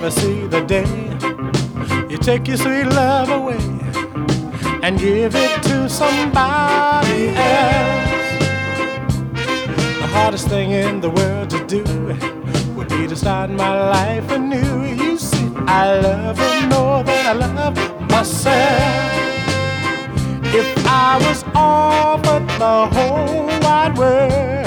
never see the day you take your sweet love away and give it to somebody else. The hardest thing in the world to do would be to start my life anew. You see, I love her more than I love myself. If I was offered the whole wide world,